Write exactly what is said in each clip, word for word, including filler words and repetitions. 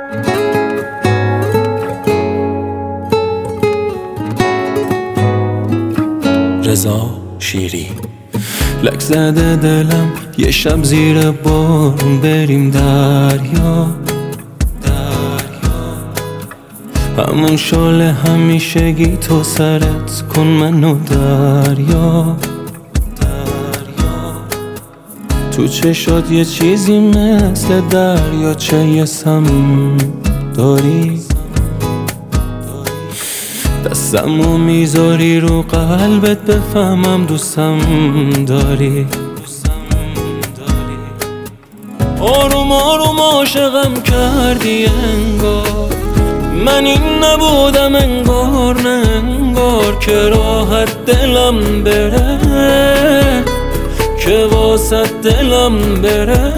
رضا شیری. لک زده دلم یه شب زیر بارون بریم دریا، همون شال همیشگی تو سرت کن منو دریا. تو چشات یه چیزی مثل دریا چه یه سم داری، دستمو میذاری رو قلبت بفهمم دوستم داری. آروم آروم عاشقم کردی انگار، من این نبودم انگار نه انگار، که راحت دلم بره که واسه دلم بره.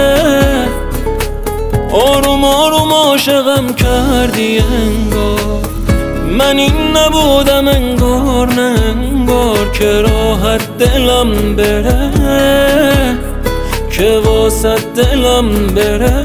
آروم آروم عاشقم کردی انگار، من این نبودم انگار نه انگار، که راحت دلم بره که واسه دلم بره.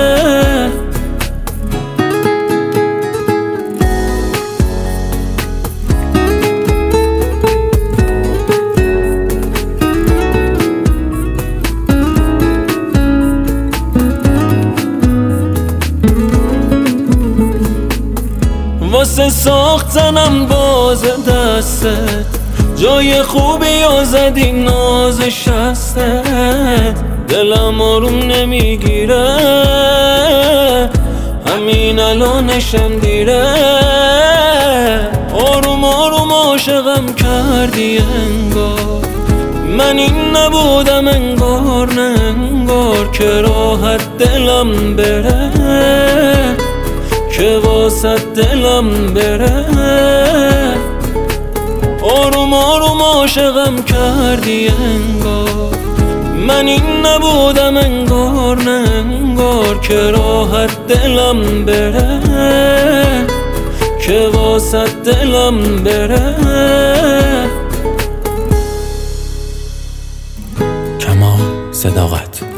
واسه ساختنم باز دستت جای خوبی و زدی ناز شستت، دلم آروم نمیگیره همین الانشم دیره. آروم آروم عاشقم کردی انگار، من این نبودم انگار نه انگار، که راحت دلم بره که واسه دلم بره. آروم آروم عاشقم کردی انگار، من این نبودم انگار نه انگار، که راحت دلم بره که واسه دلم بره. کمال صداقت.